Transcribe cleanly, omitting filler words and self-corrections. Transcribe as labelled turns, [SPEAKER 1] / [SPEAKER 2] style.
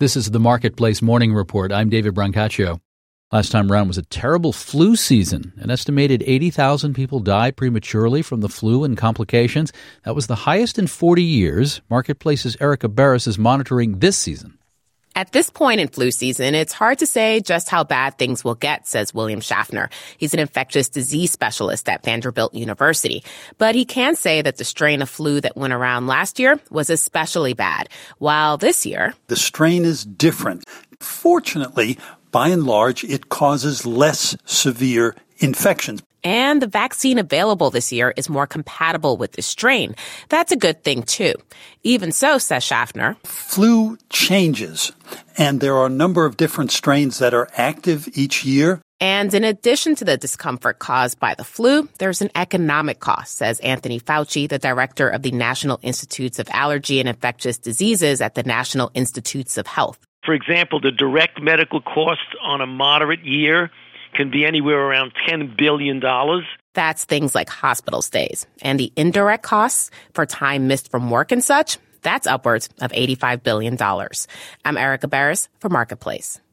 [SPEAKER 1] This is the Marketplace Morning Report. I'm David Brancaccio. Last time around was a terrible flu season. An estimated 80,000 people died prematurely from the flu and complications. That was the highest in 40 years. Marketplace's Erica Barris is monitoring this season.
[SPEAKER 2] At this point in flu season, it's hard to say just how bad things will get, says William Schaffner. He's an infectious disease specialist at Vanderbilt University. But he can say that the strain of flu that went around last year was especially bad, while this year,
[SPEAKER 3] the strain is different. Fortunately, by and large, it causes less severe infections.
[SPEAKER 2] And the vaccine available this year is more compatible with the strain. That's a good thing, too. Even so, says Schaffner,
[SPEAKER 3] flu changes, and there are a number of different strains that are active each year.
[SPEAKER 2] And in addition to the discomfort caused by the flu, there's an economic cost, says Anthony Fauci, the director of the National Institutes of Allergy and Infectious Diseases at the National Institutes of Health.
[SPEAKER 4] For example, the direct medical costs on a moderate year can be anywhere around $10 billion.
[SPEAKER 2] That's things like hospital stays. And the indirect costs for time missed from work and such, that's upwards of $85 billion. I'm Erica Barris for Marketplace.